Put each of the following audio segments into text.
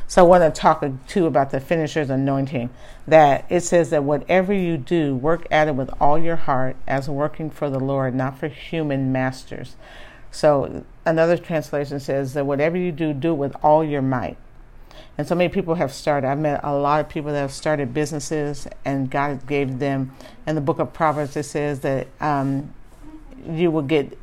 So I want to talk too about the finisher's anointing, that it says that whatever you do, work at it with all your heart as working for the Lord, not for human masters. So another translation says that whatever you do, do it with all your might. And so many people have started. I've met a lot of people that have started businesses, and God gave them, in the book of Proverbs, it says that you will get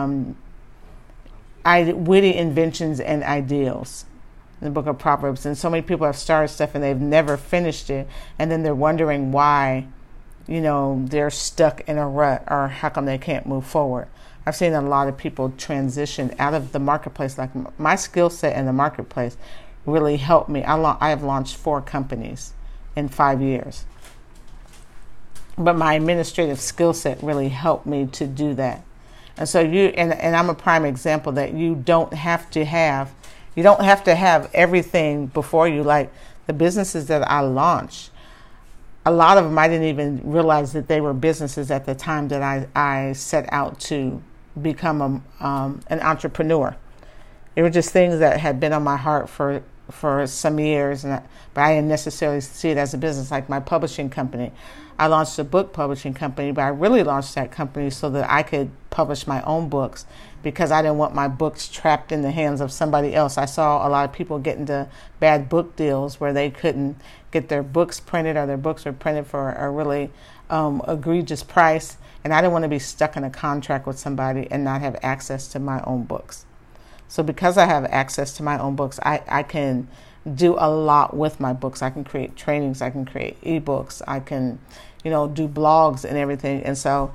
witty inventions and ideals, in the book of Proverbs. And so many people have started stuff and they've never finished it. And then they're wondering why, they're stuck in a rut, or how come they can't move forward. I've seen a lot of people transition out of the marketplace. Like my skill set in the marketplace really helped me. I have launched 4 companies in 5 years. But my administrative skill set really helped me to do that. And so and I'm a prime example that you don't have to have everything before you. Like the businesses that I launched, a lot of them I didn't even realize that they were businesses at the time that I set out to become an entrepreneur. They were just things that had been on my heart for some years, but I didn't necessarily see it as a business. Like my publishing company, I launched a book publishing company, but I really launched that company so that I could publish my own books, because I didn't want my books trapped in the hands of somebody else. I saw a lot of people get into bad book deals where they couldn't get their books printed, or their books were printed for a really egregious price, and I didn't want to be stuck in a contract with somebody and not have access to my own books. So because I have access to my own books, I can do a lot with my books. I can create trainings, I can create ebooks, I can, do blogs and everything. And so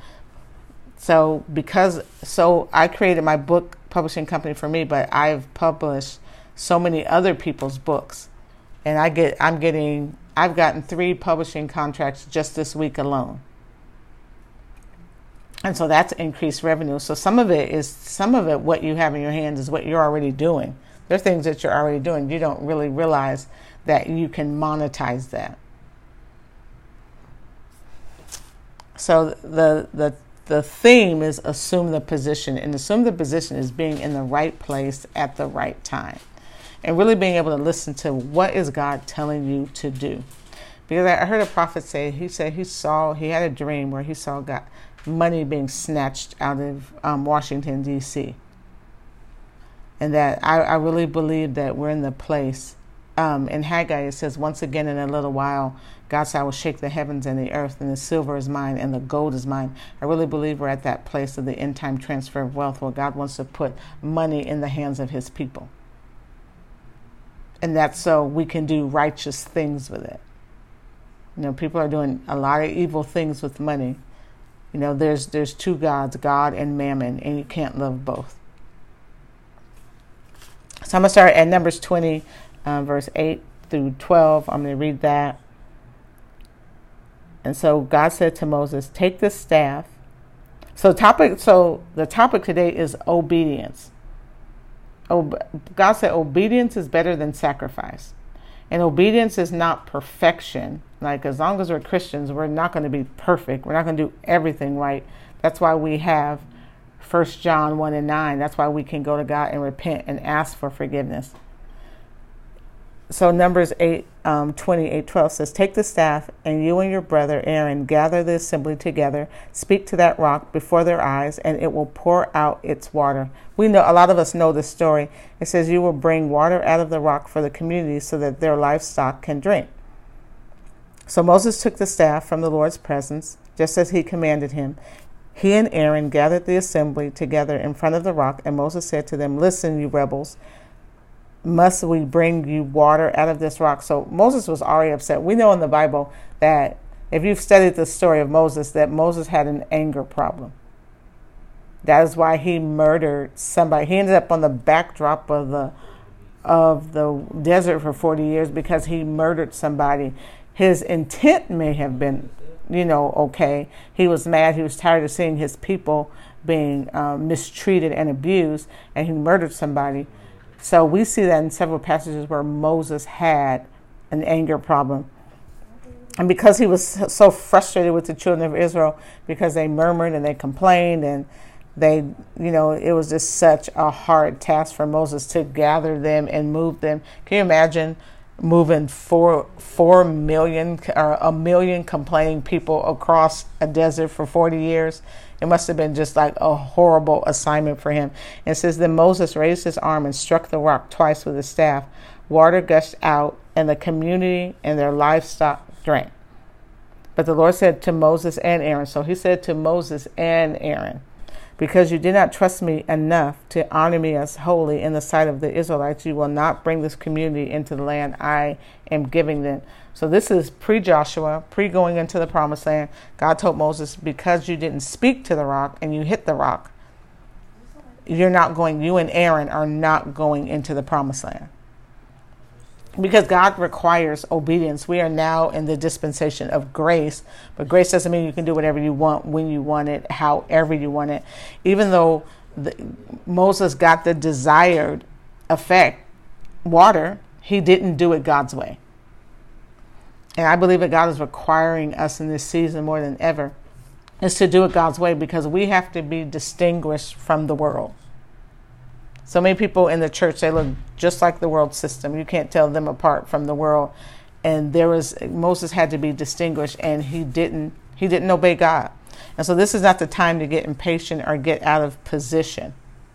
I created my book publishing company for me, but I've published so many other people's books. And I've gotten 3 publishing contracts just this week alone. And so that's increased revenue. So some of it, what you have in your hands is what you're already doing. There are things that you're already doing. You don't really realize that you can monetize that. So the theme is assume the position. And assume the position is being in the right place at the right time. And really being able to listen to what is God telling you to do. Because I heard a prophet say, he had a dream where he saw God, money being snatched out of Washington, D.C. And that I really believe that we're in the place. In Haggai, it says, once again in a little while, God said, I will shake the heavens and the earth, and the silver is mine, and the gold is mine. I really believe we're at that place of the end time transfer of wealth where God wants to put money in the hands of his people. And that's so we can do righteous things with it. People are doing a lot of evil things with money. There's 2 gods, God and Mammon, and you can't love both. So I'm going to start at Numbers 20, verse 8 through 12. I'm going to read that. And so God said to Moses, take the staff. So the topic today is obedience. God said obedience is better than sacrifice. And obedience is not perfection. Like, as long as we're Christians, we're not going to be perfect. We're not going to do everything right. That's why we have 1 John 1 and 9. That's why we can go to God and repent and ask for forgiveness. So Numbers 28:12 says, take the staff, and you and your brother Aaron gather the assembly together, speak to that rock before their eyes, and it will pour out its water. We know, a lot of us know this story. It says, you will bring water out of the rock for the community so that their livestock can drink. So Moses took the staff from the Lord's presence, just as he commanded him. He and Aaron gathered the assembly together in front of the rock, and Moses said to them, listen, you rebels, must we bring you water out of this rock? So Moses was already upset. We know in the Bible that if you've studied the story of Moses, that Moses had an anger problem. That is why he murdered somebody. He ended up on the backdrop of the desert for 40 years because he murdered somebody. His intent may have been, okay. He was mad. He was tired of seeing his people being mistreated and abused, and he murdered somebody. So we see that in several passages where Moses had an anger problem. And because he was so frustrated with the children of Israel, because they murmured and they complained, and they, it was just such a hard task for Moses to gather them and move them. Can you imagine moving 4 million or 1 million complaining people across a desert for 40 years. It must have been just like a horrible assignment for him. And it says, then Moses raised his arm and struck the rock twice with his staff. Water gushed out, and the community and their livestock drank. But the Lord said to Moses and Aaron, so he said to Moses and Aaron, because you did not trust me enough to honor me as holy in the sight of the Israelites, you will not bring this community into the land I am giving them. So this is pre-Joshua, pre-going into the promised land. God told Moses, because you didn't speak to the rock and you hit the rock, you and Aaron are not going into the promised land. Because God requires obedience. We are now in the dispensation of grace, but grace doesn't mean you can do whatever you want, when you want it, however you want it. Even though Moses got the desired effect, water, he didn't do it God's way. And I believe that God is requiring us in this season more than ever is to do it God's way, because we have to be distinguished from the world. So many people in the church, they look just like the world system. You can't tell them apart from the world. And Moses had to be distinguished, and he didn't obey God. And so this is not the time to get impatient or get out of position.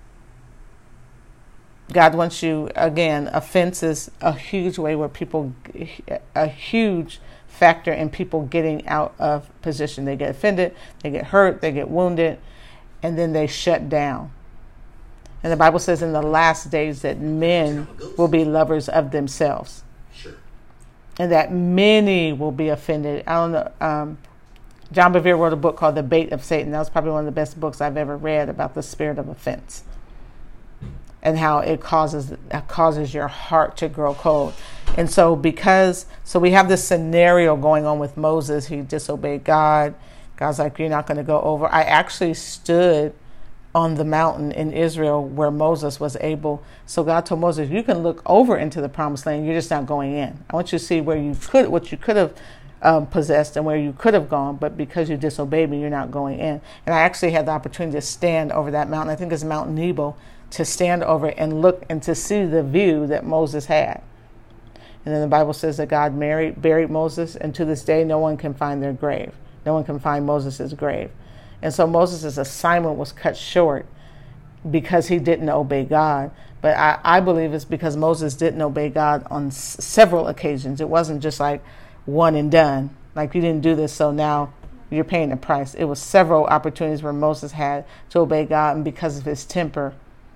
God wants you, again, offense is a huge way where a huge factor in people getting out of position. They get offended, they get hurt, they get wounded, and then they shut down. And the Bible says in the last days that men will be lovers of themselves. Sure. And that many will be offended. I don't know. John Bevere wrote a book called The Bait of Satan. That was probably one of the best books I've ever read about the spirit of offense and how it causes your heart to grow cold. And so we have this scenario going on with Moses. He disobeyed God. God's like, you're not going to go over. I actually stood on the mountain in Israel where Moses was able. So God told Moses, you can look over into the promised land. You're just not going in. I want you to see what you could have possessed and where you could have gone, but because you disobeyed me, you're not going in. And I actually had the opportunity to stand over that mountain. I think it's Mount Nebo, to stand over it and look and to see the view that Moses had. And then the Bible says that God buried Moses, and to this day, no one can find their grave. No one can find Moses' grave. And so Moses' assignment was cut short because he didn't obey God. But I believe it's because Moses didn't obey God on several occasions. It wasn't just like one and done. Like, you didn't do this, so now you're paying the price. It was several opportunities where Moses had to obey God, and because of his temper,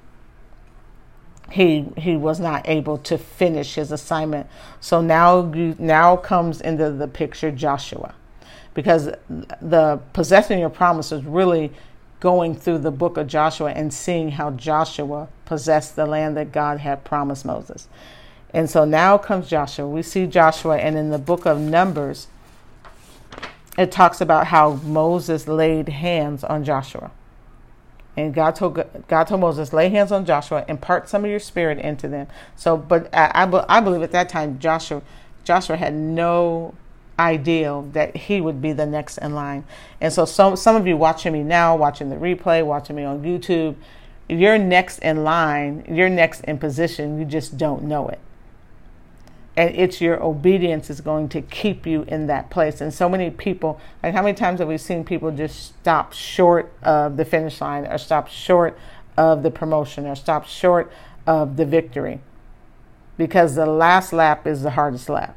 he was not able to finish his assignment. So now comes into the picture Joshua. Because the possessing your promise is really going through the book of Joshua and seeing how Joshua possessed the land that God had promised Moses. And so now comes Joshua. We see Joshua, and in the book of Numbers, it talks about how Moses laid hands on Joshua. And God told Moses, lay hands on Joshua, impart some of your spirit into them. So, but I believe at that time, Joshua had no idea that he would be the next in line. And so some of you watching me now, watching the replay, watching me on YouTube, you're next in line, you're next in position, you just don't know it. And it's your obedience is going to keep you in that place. And so many people, like, how many times have we seen people just stop short of the finish line, or stop short of the promotion, or stop short of the victory? Because the last lap is the hardest lap.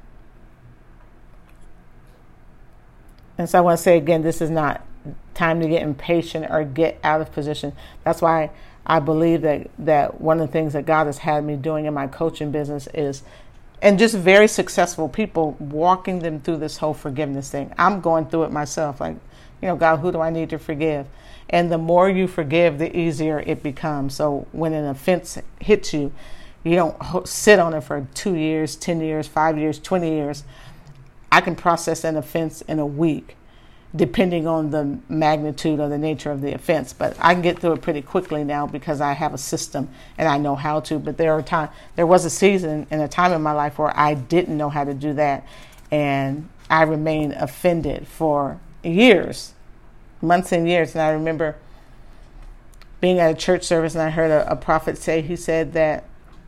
And so I want to say again, this is not time to get impatient or get out of position. That's why I believe that one of the things that God has had me doing in my coaching business is, and just very successful people, walking them through this whole forgiveness thing. I'm going through it myself. Like, God, who do I need to forgive? And the more you forgive, the easier it becomes. So when an offense hits you, you don't sit on it for 2 years, 10 years, 5 years, 20 years. I can process an offense in a week, depending on the magnitude or the nature of the offense. But I can get through it pretty quickly now because I have a system and I know how to. But there was a season and a time in my life where I didn't know how to do that. And I remained offended for years, months and years. And I remember being at a church service, and I heard a prophet say, he said that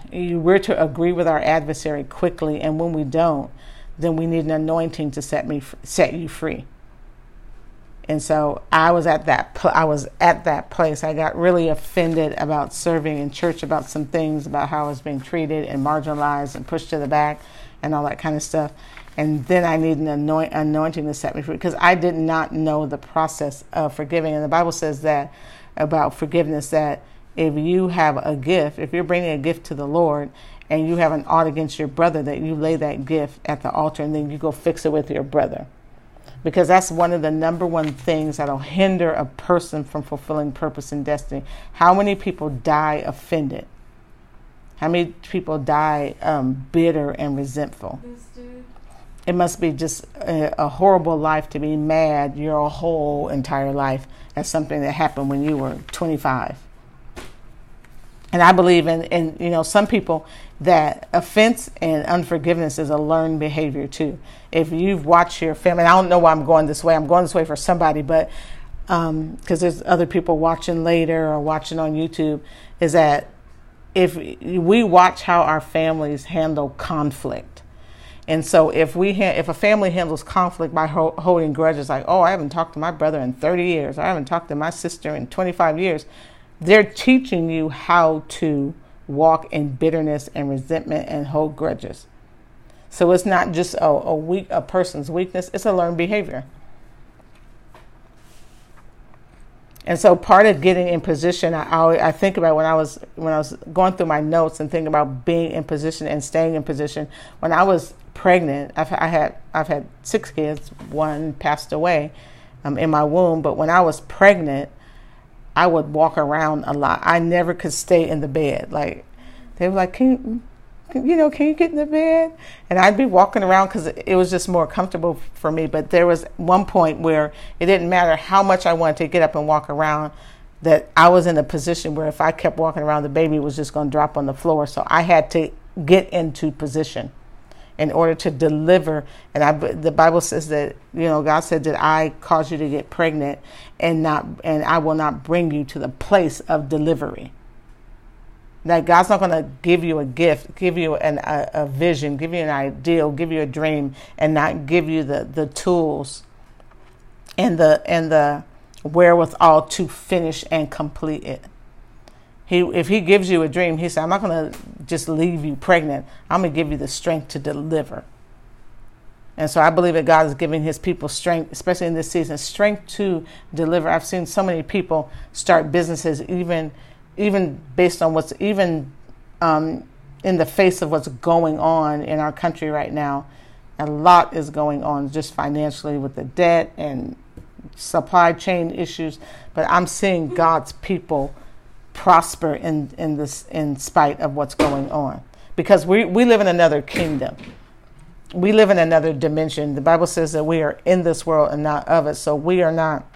we're to agree with our adversary quickly, and when we don't, then we need an anointing to set you free. And so I was at that place. I got really offended about serving in church, about some things, about how I was being treated and marginalized and pushed to the back and all that kind of stuff. And then I need an anointing to set me free, because I did not know the process of forgiving. And the Bible says that about forgiveness, that if you have a gift, if you're bringing a gift to the Lord and you have an ought against your brother, that you lay that gift at the altar and then you go fix it with your brother. Because that's one of the number one things that'll hinder a person from fulfilling purpose and destiny. How many people die offended? How many people die bitter and resentful? It must be just a horrible life to be mad your whole entire life at something that happened when you were 25. And I believe in some people, that offense and unforgiveness is a learned behavior too. If you've watched your family, and I don't know why I'm going this way for somebody, but because there's other people watching later or watching on YouTube, is that if we watch how our families handle conflict. And so if a family handles conflict by holding grudges, like, oh, I haven't talked to my brother in 30 years, or I haven't talked to my sister in 25 years, they're teaching you how to walk in bitterness and resentment and hold grudges. So it's not just a person's weakness, it's a learned behavior. And so part of getting in position, I think about when I was going through my notes and thinking about being in position and staying in position. When I was pregnant, I've had 6 kids. One passed away in my womb, but when I was pregnant, I would walk around a lot. I never could stay in the bed. Like, they were like, can you get in the bed? And I'd be walking around because it was just more comfortable for me. But there was one point where it didn't matter how much I wanted to get up and walk around, that I was in a position where if I kept walking around, the baby was just going to drop on the floor. So I had to get into position in order to deliver. And the Bible says that, God said that I caused you to get pregnant and I will not bring you to the place of delivery. That God's not going to give you a gift, give you a vision, give you an ideal, give you a dream, and not give you the tools and the wherewithal to finish and complete it. If he gives you a dream, he said, I'm not going to just leave you pregnant. I'm going to give you the strength to deliver. And so I believe that God is giving his people strength, especially in this season, strength to deliver. I've seen so many people start businesses, even based on what's in the face of what's going on in our country right now. A lot is going on just financially with the debt and supply chain issues. But I'm seeing God's people prosper in spite of what's going on, because we live in another kingdom. We live in another dimension. The Bible says that we are in this world and not of it. So we are not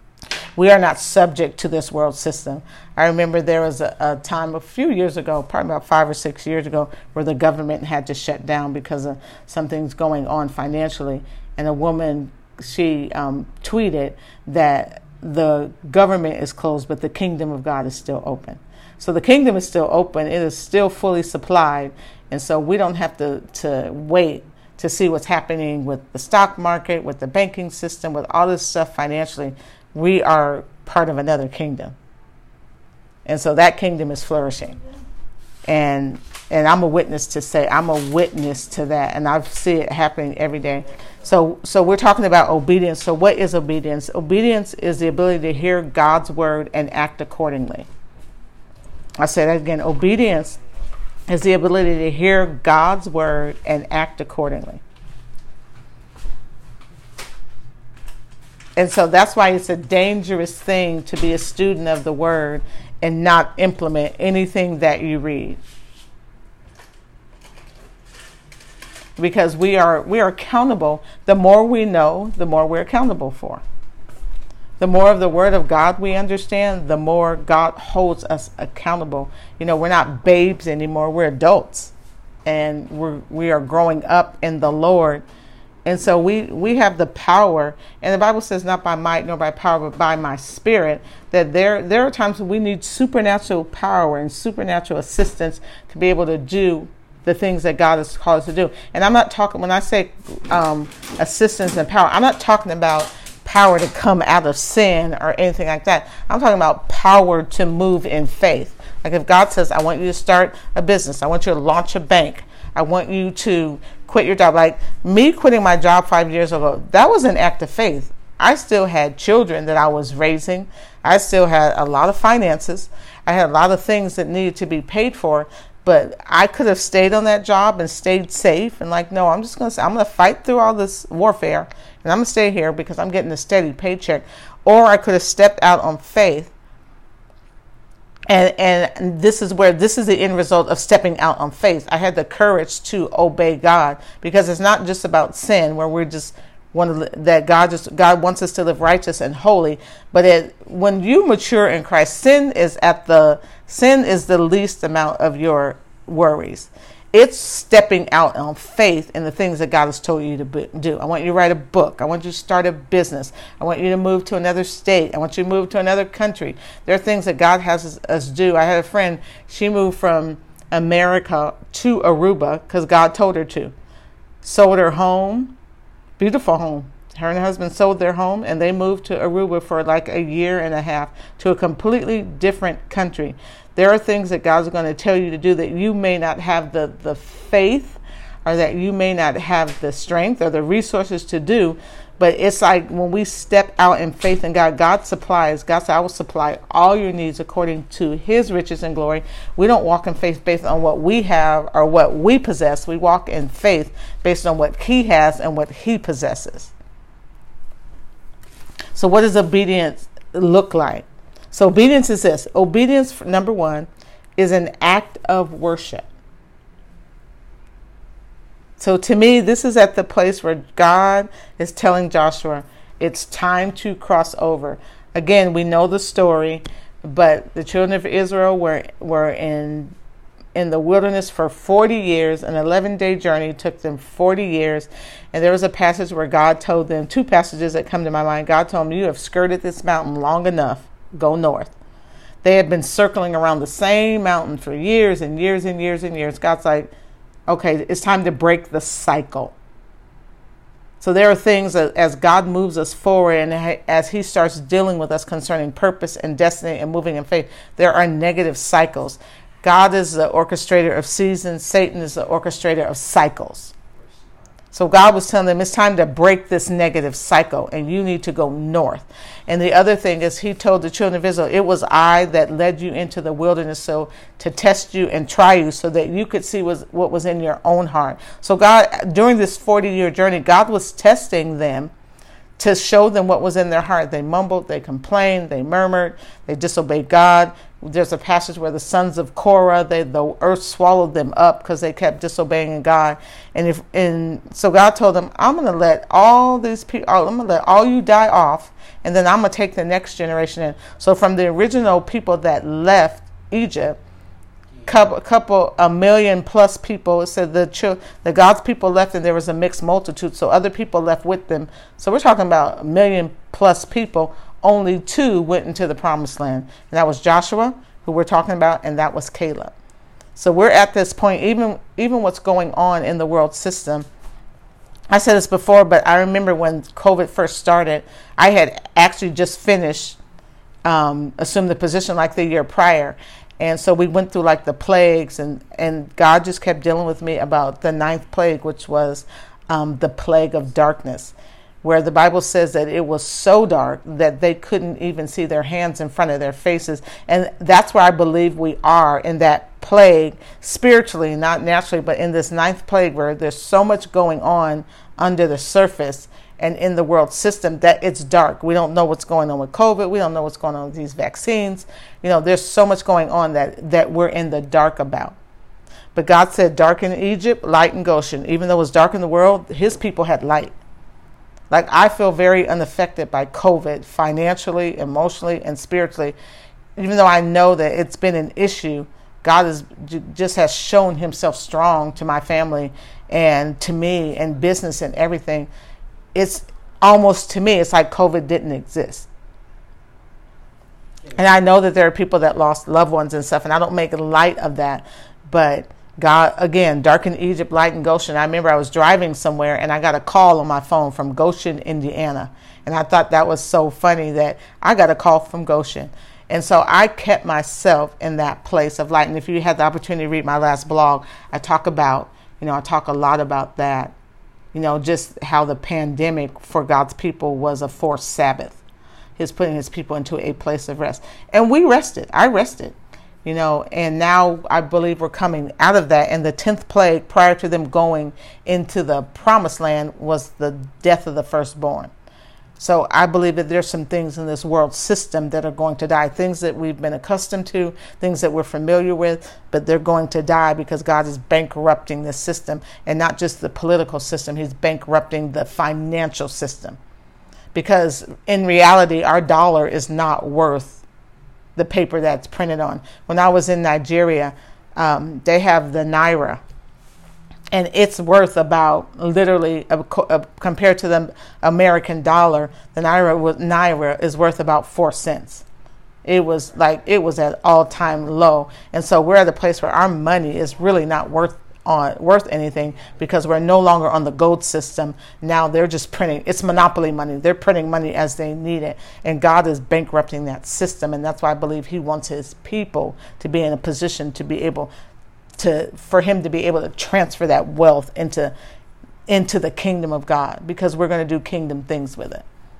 subject to this world system. I remember there was a time a few years ago, probably about 5 or 6 years ago, where the government had to shut down because of some things going on financially. And a woman, she tweeted that the government is closed, but the kingdom of God is still open. So the kingdom is still open. It is still fully supplied. And so we don't have to wait to see what's happening with the stock market, with the banking system, with all this stuff financially. We are part of another kingdom. And so that kingdom is flourishing. And I'm a witness to that. And I see it happening every day. So we're talking about obedience. So what is obedience? Obedience is the ability to hear God's word and act accordingly. I say that again. Obedience is the ability to hear God's word and act accordingly. And so that's why it's a dangerous thing to be a student of the word and not implement anything that you read. Because we are accountable. The more we know, the more we're accountable for. The more of the word of God we understand, the more God holds us accountable. We're not babes anymore, we're adults. And we are growing up in the Lord. And so we have the power, and the Bible says not by might nor by power, but by my spirit, that there are times when we need supernatural power and supernatural assistance to be able to do the things that God has called us to do. And I'm not talking, when I say assistance and power, I'm not talking about power to come out of sin or anything like that. I'm talking about power to move in faith. Like if God says, I want you to start a business, I want you to launch a bank, I want you to quit your job. Like me quitting my job 5 years ago, that was an act of faith. I still had children that I was raising. I still had a lot of finances. I had a lot of things that needed to be paid for. But I could have stayed on that job and stayed safe and like, no, I'm going to fight through all this warfare and I'm going to stay here because I'm getting a steady paycheck. Or I could have stepped out on faith. And this is the end result of stepping out on faith. I had the courage to obey God, because it's not just about sin where we're just God wants us to live righteous and holy. But when you mature in Christ, sin is the least amount of your worries. It's stepping out on faith in the things that God has told you to do. I want you to write a book. I want you to start a business. I want you to move to another state. I want you to move to another country. There are things that God has us do. I had a friend, she moved from America to Aruba because God told her to. Sold her home, beautiful home. Her and her husband sold their home and they moved to Aruba for like a year and a half to a completely different country. There are things that God's going to tell you to do that you may not have the faith, or that you may not have the strength or the resources to do. But it's like when we step out in faith in God, God supplies. God said, I will supply all your needs according to his riches and glory. We don't walk in faith based on what we have or what we possess. We walk in faith based on what he has and what he possesses. So what does obedience look like? So obedience is this. Obedience, number one, is an act of worship. So to me, this is at the place where God is telling Joshua, it's time to cross over. Again, we know the story, but the children of Israel were in the wilderness for 40 years. An 11-day journey took them 40 years. And there was a passage where God told them, two passages that come to my mind. God told them, you have skirted this mountain long enough. Go north. They had been circling around the same mountain for years and years and years and years. God's like, okay, it's time to break the cycle. So there are things that as God moves us forward and as he starts dealing with us concerning purpose and destiny and moving in faith, there are negative cycles. God is the orchestrator of seasons. Satan is the orchestrator of cycles. So God was telling them it's time to break this negative cycle and you need to go north. And the other thing is he told the children of Israel, it was I that led you into the wilderness so to test you and try you so that you could see what was in your own heart. So God, during this 40-year journey, God was testing them to show them what was in their heart. They mumbled, they complained, they murmured, they disobeyed God. There's a passage where the sons of Korah, the earth swallowed them up because they kept disobeying God. And so God told them, I'm going to let all these people, I'm going to let all you die off, and then I'm going to take the next generation in. So from the original people that left Egypt, a million plus people, it said the God's people left and there was a mixed multitude, so other people left with them. So we're talking about a million plus people. Only 2 went into the promised land, and that was Joshua, who we're talking about, and that was Caleb. So we're at this point, even what's going on in the world system. I said this before, but I remember when COVID first started, I had actually just finished assumed the position like the year prior. And so we went through like the plagues, and God just kept dealing with me about the 9th plague, which was the plague of darkness, where the Bible says that it was so dark that they couldn't even see their hands in front of their faces. And that's where I believe we are in that plague, spiritually, not naturally, but in this 9th plague where there's so much going on under the surface and in the world system that it's dark. We don't know what's going on with COVID. We don't know what's going on with these vaccines. You know, there's so much going on that we're in the dark about. But God said, dark in Egypt, light in Goshen. Even though it was dark in the world, his people had light. Like, I feel very unaffected by COVID financially, emotionally, and spiritually. Even though I know that it's been an issue, God just has shown himself strong to my family and to me, and business and everything, it's almost, to me, it's like COVID didn't exist. And I know that there are people that lost loved ones and stuff, and I don't make light of that. But God, again, dark in Egypt, light in Goshen. I remember I was driving somewhere, and I got a call on my phone from Goshen, Indiana. And I thought that was so funny that I got a call from Goshen. And so I kept myself in that place of light. And if you had the opportunity to read my last blog, I talk a lot about that. Just how the pandemic for God's people was a forced Sabbath. He's putting his people into a place of rest. And we rested. I rested, and now I believe we're coming out of that. And the 10th plague prior to them going into the promised land was the death of the firstborn. So I believe that there's some things in this world system that are going to die, things that we've been accustomed to, things that we're familiar with, but they're going to die because God is bankrupting this system, and not just the political system. He's bankrupting the financial system. Because in reality, our dollar is not worth the paper that's printed on. When I was in Nigeria, they have the Naira, and it's worth about, literally, compared to the American dollar, the Naira is worth about 4 cents. It was at all-time low. And so we're at a place where our money is really not worth anything, because we're no longer on the gold system. Now they're just printing. It's monopoly money. They're printing money as they need it. And God is bankrupting that system. And that's why I believe he wants his people to be in a position to be able for him to be able to transfer that wealth into the kingdom of God, because we're going to do kingdom things with it.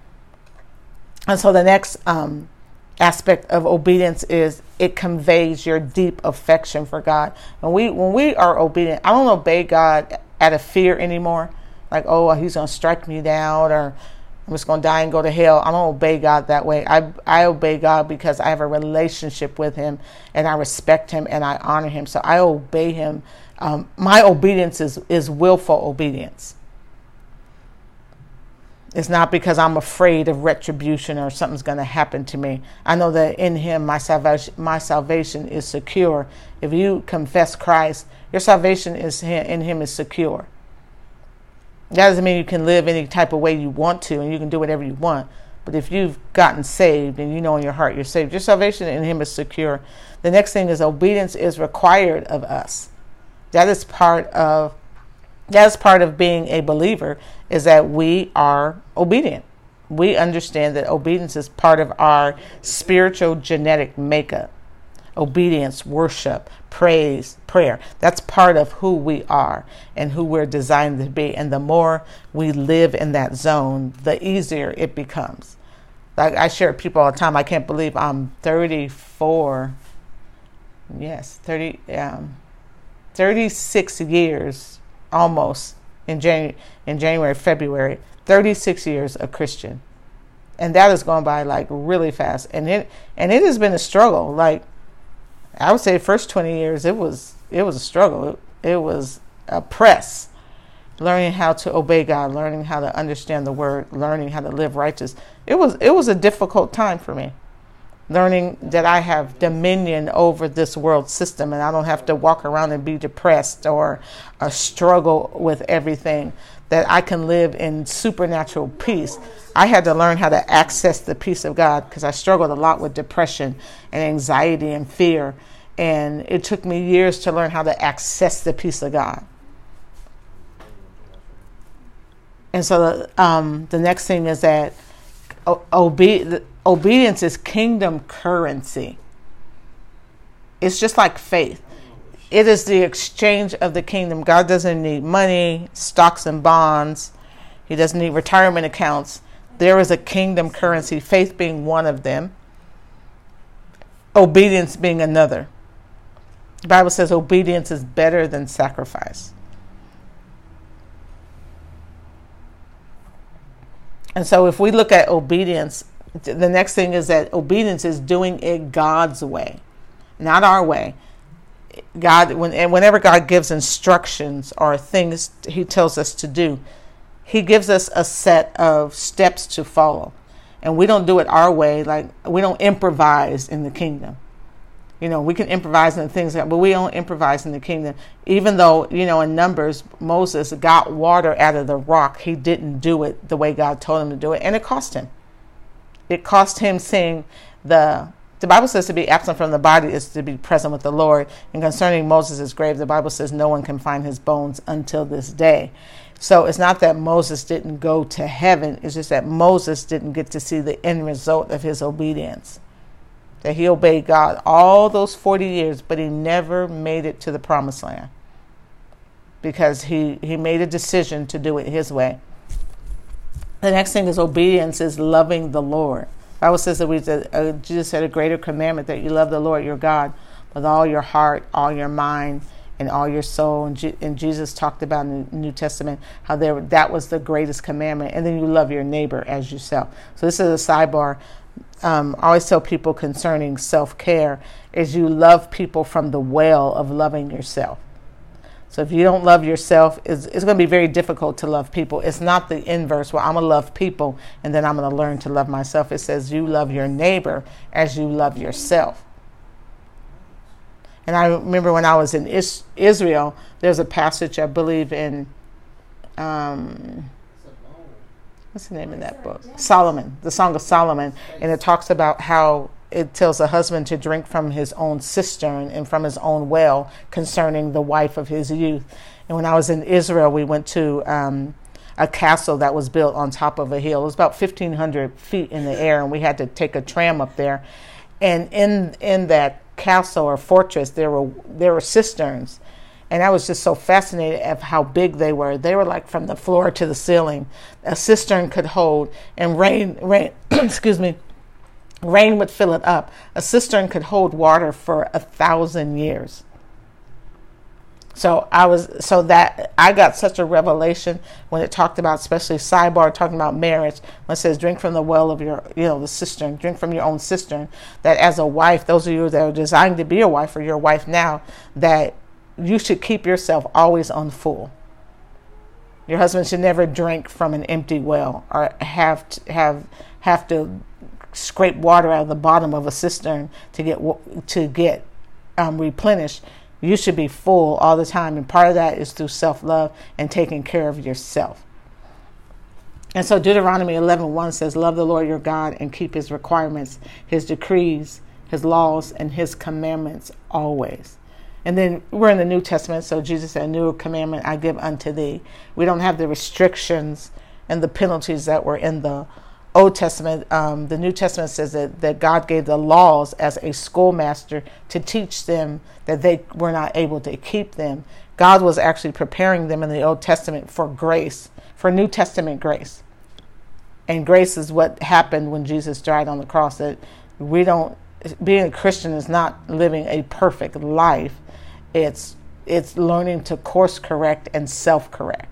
And so the next aspect of obedience is it conveys your deep affection for God. And when we are obedient, I don't obey God out of fear anymore. Like, oh, he's going to strike me down, or I'm just going to die and go to hell. I don't obey God that way. I obey God because I have a relationship with him, and I respect him, and I honor him. So I obey him. My obedience is willful obedience. It's not because I'm afraid of retribution or something's going to happen to me. I know that in him, my salvation is secure. If you confess Christ, your salvation in him is secure. That doesn't mean you can live any type of way you want to, and you can do whatever you want. But if you've gotten saved and you know in your heart you're saved, your salvation in him is secure. The next thing is obedience is required of us. That is part of being a believer, is that we are obedient. We understand that obedience is part of our spiritual genetic makeup. Obedience, worship, praise, prayer. That's part of who we are and who we're designed to be. And the more we live in that zone, the easier it becomes. Like I share with people all the time, I can't believe I'm 34. Yes, 36 years almost in January, February. 36 years a Christian. And that has gone by like really fast. And it has been a struggle. Like I would say the first 20 years, it was a struggle. It was a press. Learning how to obey God, learning how to understand the word, learning how to live righteous. It was a difficult time for me. Learning that I have dominion over this world system, and I don't have to walk around and be depressed or struggle with everything. That I can live in supernatural peace. I had to learn how to access the peace of God, because I struggled a lot with depression and anxiety and fear. And it took me years to learn how to access the peace of God. And so the next thing is that obedience is kingdom currency. It's just like faith. It is the exchange of the kingdom. God doesn't need money, stocks and bonds. He doesn't need retirement accounts. There is a kingdom currency, faith being one of them, obedience being another. The Bible says obedience is better than sacrifice. And so if we look at obedience, the next thing is that obedience is doing it God's way, not our way. Whenever God gives instructions or things he tells us to do, he gives us a set of steps to follow. And we don't do it our way. Like we don't improvise in the kingdom. We can improvise in the things, but we don't improvise in the kingdom. Even though, in Numbers, Moses got water out of the rock, he didn't do it the way God told him to do it, and it cost him. It cost him seeing the Bible says to be absent from the body is to be present with the Lord. And concerning Moses' grave, the Bible says no one can find his bones until this day. So it's not that Moses didn't go to heaven. It's just that Moses didn't get to see the end result of his obedience. That he obeyed God all those 40 years, but he never made it to the promised land. Because he made a decision to do it his way. The next thing is obedience is loving the Lord. The Bible says that Jesus said a greater commandment, that you love the Lord your God with all your heart, all your mind, and all your soul. And Jesus talked about in the New Testament how that was the greatest commandment. And then you love your neighbor as yourself. So this is a sidebar. I always tell people concerning self-care is you love people from the well of loving yourself. So if you don't love yourself, it's going to be very difficult to love people. It's not the inverse where I'm going to love people and then I'm going to learn to love myself. It says you love your neighbor as you love yourself. And I remember when I was in Israel, there's a passage, I believe, in, what's the name of that book? Solomon, the Song of Solomon. And it talks about how it tells a husband to drink from his own cistern and from his own well concerning the wife of his youth. And when I was in Israel, we went to a castle that was built on top of a hill. It was about 1,500 feet in the air, and we had to take a tram up there. And in that castle or fortress, there were cisterns. And I was just so fascinated at how big they were. They were like from the floor to the ceiling. A cistern could hold, and rain, excuse me, rain would fill it up. A cistern could hold water for 1,000 years. So I got such a revelation when it talked about, especially sidebar, talking about marriage, when it says drink from the well of your, the cistern, drink from your own cistern, that as a wife, those of you that are designed to be a wife or your wife now, that you should keep yourself always on full. Your husband should never drink from an empty well or have to scrape water out of the bottom of a cistern to get replenished. You should be full all the time, and part of that is through self-love and taking care of yourself. And so Deuteronomy 11:1 says, love the Lord your God and keep his requirements, his decrees, his laws, and his commandments always. And then we're in the New Testament, so Jesus said, a new commandment I give unto thee. We don't have the restrictions and the penalties that were in the Old Testament. The New Testament says that God gave the laws as a schoolmaster to teach them that they were not able to keep them. God was actually preparing them in the Old Testament for grace, for New Testament grace. And grace is what happened when Jesus died on the cross. That being a Christian is not living a perfect life. It's learning to course correct and self-correct.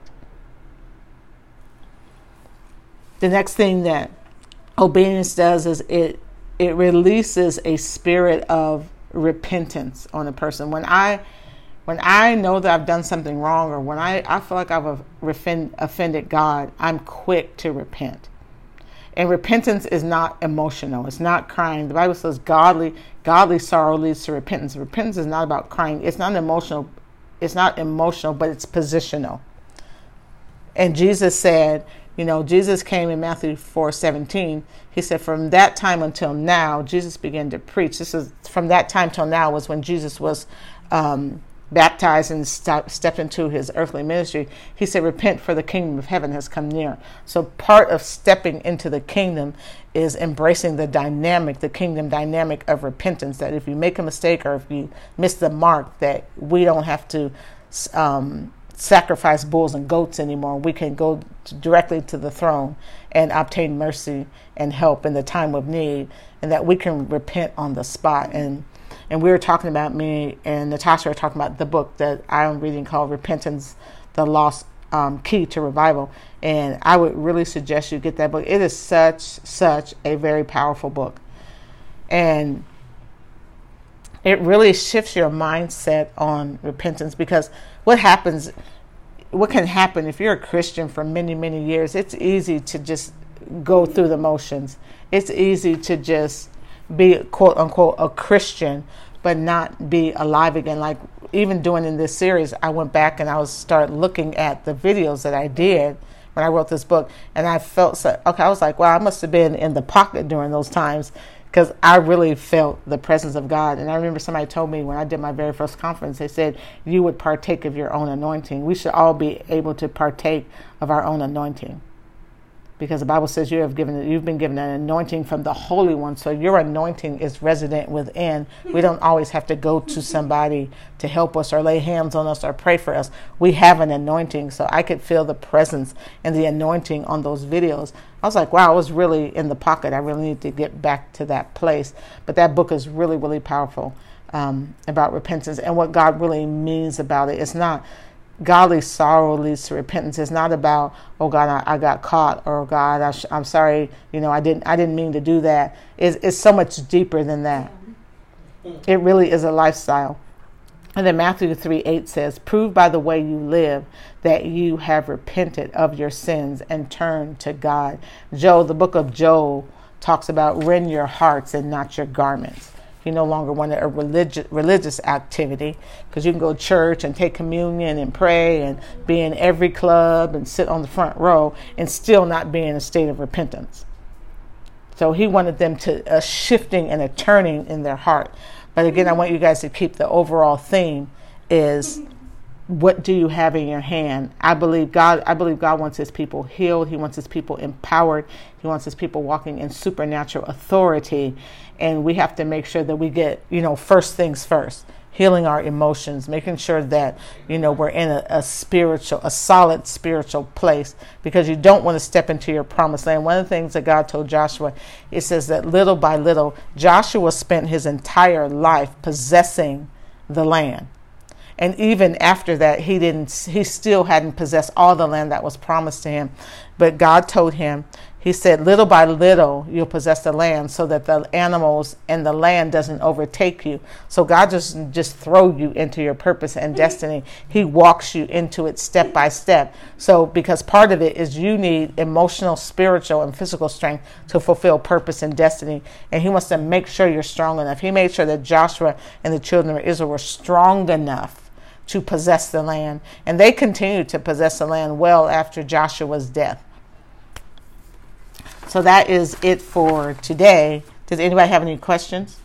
The next thing that obedience does is it releases a spirit of repentance on a person. When I know that I've done something wrong, or when I feel like I've offended God, I'm quick to repent. And repentance is not emotional. It's not crying. The Bible says godly sorrow leads to repentance. Repentance is not about crying. It's not emotional, but it's positional. And Jesus said, Jesus came in Matthew 4:17. He said, from that time until now, Jesus began to preach. This is from that time till now was when Jesus was baptized and stepped into his earthly ministry. He said, repent, for the kingdom of heaven has come near. So part of stepping into the kingdom is embracing the kingdom dynamic of repentance, that if you make a mistake or if you miss the mark, that we don't have to sacrifice bulls and goats anymore. We can go directly to the throne and obtain mercy and help in the time of need, and that we can repent on the spot. And we were talking about, me and Natasha were talking about the book that I'm reading called Repentance, the Lost Key to Revival. And I would really suggest you get that book. It is such a very powerful book. And it really shifts your mindset on repentance, because what can happen if you're a Christian for many, many years, it's easy to just go through the motions. It's easy to just be, quote unquote, a Christian, but not be alive again. Like even doing in this series, I went back and I started looking at the videos that I did when I wrote this book, and I felt I was like, wow, I must have been in the pocket during those times, because I really felt the presence of God. And I remember somebody told me when I did my very first conference, they said, you would partake of your own anointing. We should all be able to partake of our own anointing, because the Bible says you've been given an anointing from the Holy One. So your anointing is resident within. We don't always have to go to somebody to help us or lay hands on us or pray for us. We have an anointing. So I could feel the presence and the anointing on those videos. I was like, wow, I was really in the pocket. I really need to get back to that place. But that book is really, really powerful about repentance and what God really means about it. It's not godly sorrow leads to repentance. It's not about, oh God, I got caught, or oh God, I'm sorry, I didn't mean to do that. It's so much deeper than that. It really is a lifestyle. And then Matthew 3:8 says, prove by the way you live that you have repented of your sins and turned to God. The book of Joel talks about rend your hearts and not your garments. You no longer want a religious activity, because you can go to church and take communion and pray and be in every club and sit on the front row and still not be in a state of repentance. So he wanted them to a shifting and a turning in their heart. But again, I want you guys to keep the overall theme is, what do you have in your hand? I believe God wants his people healed. He wants his people empowered. He wants his people walking in supernatural authority. And we have to make sure that we get, first things first, healing our emotions, making sure that, we're in a solid spiritual place, because you don't want to step into your promised land. One of the things that God told Joshua, it says that little by little, Joshua spent his entire life possessing the land. And even after that, he still hadn't possessed all the land that was promised to him. But God told him, he said, little by little, you'll possess the land, so that the animals and the land doesn't overtake you. So God doesn't just throw you into your purpose and destiny. He walks you into it step by step. So because part of it is you need emotional, spiritual, and physical strength to fulfill purpose and destiny. And he wants to make sure you're strong enough. He made sure that Joshua and the children of Israel were strong enough to possess the land. And they continued to possess the land well after Joshua's death. So that is it for today. Does anybody have any questions?